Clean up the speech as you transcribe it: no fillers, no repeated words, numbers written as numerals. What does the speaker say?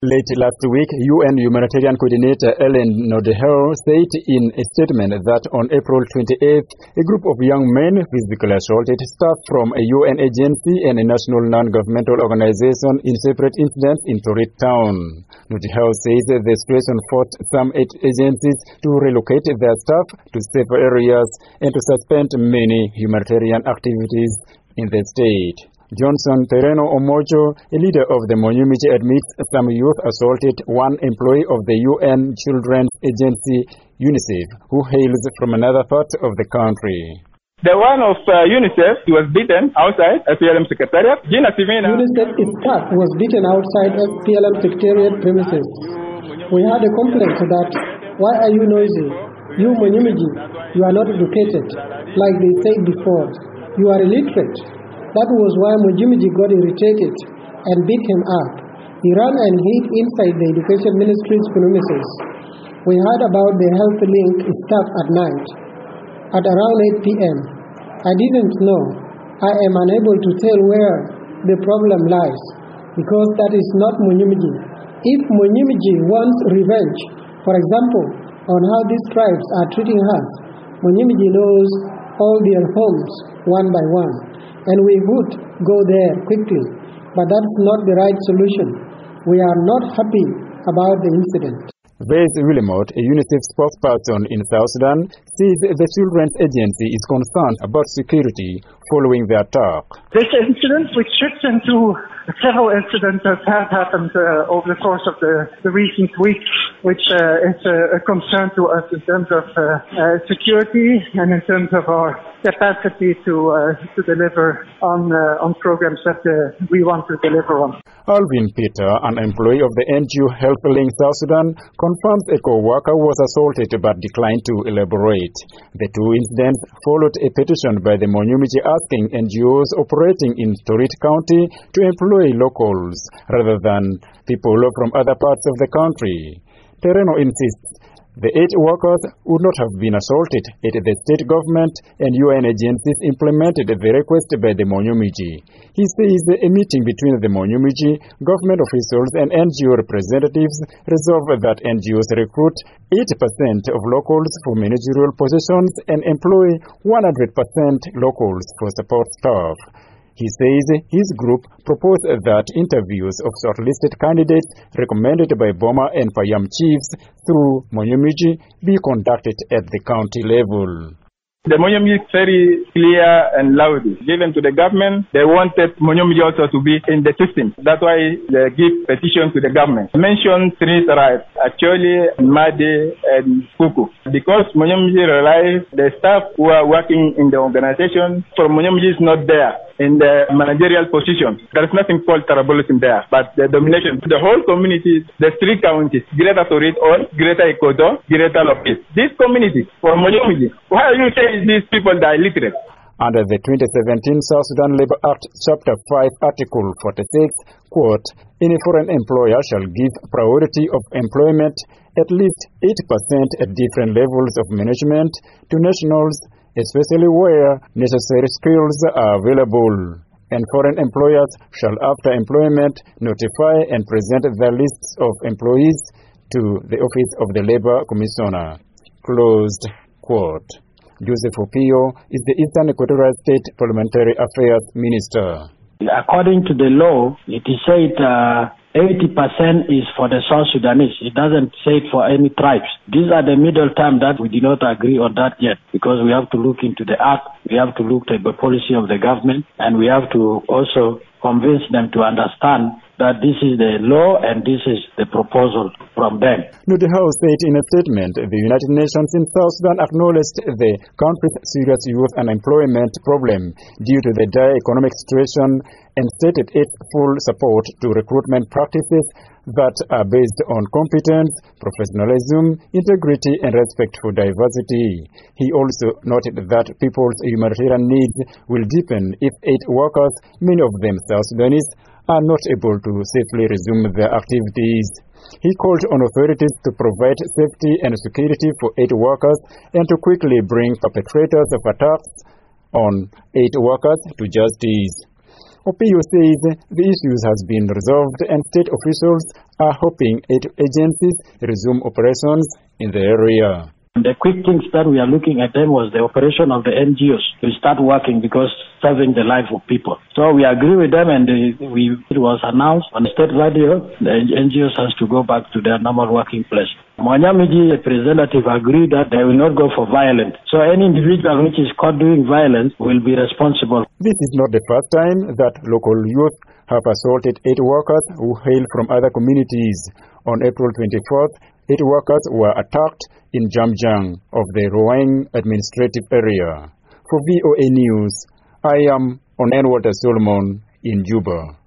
Late last week, UN Humanitarian Coordinator Ellen Noddehel said in a statement that on April 28th, a group of young men physically assaulted staff from a UN agency and a national non-governmental organization in separate incidents in Torit town. Noddehel says the situation forced some 8 agencies to relocate their staff to safer areas and to suspend many humanitarian activities in the state. Johnson Tereno Omojo, a leader of the Monyumiji, admits some youth assaulted one employee of the UN Children's Agency, UNICEF, who hails from another part of the country. The one of UNICEF, he was beaten outside SPLM Secretariat. UNICEF staff was beaten outside SPLM Secretariat premises. We had a complaint that, why are you noisy? You Monyumiji, you are not educated. Like they said before, you are illiterate. That was why Monyumiji got irritated and beat him up. He ran and hid inside the Education Ministry's premises. We heard about the Health Link staff at night, at around 8 p.m. I didn't know. I am unable to tell where the problem lies, because that is not Monyumiji. If Monyumiji wants revenge, for example, on how these tribes are treating us, Monyumiji knows all their homes one by one. And we would go there quickly, but that's not the right solution. We are not happy about the incident. Vez Willimot, a UNICEF spokesperson in South Sudan, says the Children's Agency is concerned about security following the attack. This incident, which shifts into several incidents that have happened over the course of the recent weeks, which is a concern to us in terms of security and in terms of our capacity to deliver on programs that we want to deliver on. Alvin Peter, an employee of the NGO Health Link South Sudan, confirms a co-worker was assaulted but declined to elaborate. The two incidents followed a petition by the Monyumiji asking NGOs operating in Torit County to employ locals rather than people from other parts of the country. Tereno insists the 8 workers would not have been assaulted if the state government and UN agencies implemented the request by the Monyumiji. He says a meeting between the Monyumiji, government officials and NGO representatives resolved that NGOs recruit 80% of locals for managerial positions and employ 100% locals for support staff. He says his group proposed that interviews of shortlisted candidates recommended by Boma and Payam chiefs through Monyumiji be conducted at the county level. The Monyumiji is very clear and loud. Given to the government, they wanted Monyumiji also to be in the system. That's why they give petition to the government. Mention 3 tribes, Acholi, Madi, and Kuku. Because Monyumiji realized the staff who are working in the organization from Monyumiji is not there in the managerial position. There is nothing called tribalism there, but the domination. The whole community, the 3 counties, Greater Torit, or Greater Ekoto, Greater Lopez. These communities, for Monyumiji, why are you saying these people are illiterate? Under the 2017 South Sudan Labour Act, Chapter 5, Article 46, quote, any foreign employer shall give priority of employment at least 8% at different levels of management to nationals, especially where necessary skills are available. And foreign employers shall after employment notify and present their lists of employees to the Office of the Labour Commissioner. Closed quote. Joseph Opio is the Eastern Equatorial State Parliamentary Affairs Minister. According to the law, it is said 80% is for the South Sudanese. It doesn't say it for any tribes. These are the middle term that we do not agree on that yet, because we have to look into the act, we have to look at the policy of the government, and we have to also convince them to understand that this is the law and this is the proposal from them. Noddehel said in a statement, the United Nations in South Sudan acknowledged the country's serious youth unemployment problem due to the dire economic situation and stated its full support to recruitment practices that are based on competence, professionalism, integrity, and respect for diversity. He also noted that people's humanitarian needs will deepen if 8 workers, many of them South Sudanese, are not able to safely resume their activities. He called on authorities to provide safety and security for 8 workers and to quickly bring perpetrators of attacks on 8 workers to justice. Opiyo says the issues has been resolved and state officials are hoping aid agencies resume operations in the area. The quick things that we are looking at them was the operation of the NGOs to start working because serving the life of people. So we agree with them, and it was announced on the state radio the NGOs has to go back to their normal working place. Mwanyamiji representative agreed that they will not go for violence. So any individual which is caught doing violence will be responsible. This is not the first time that local youth have assaulted 8 workers who hail from other communities. On April 24th, 8 workers were attacked in Jamjang of the Roang administrative area. For VOA News, I am Onenwater Solomon in Juba.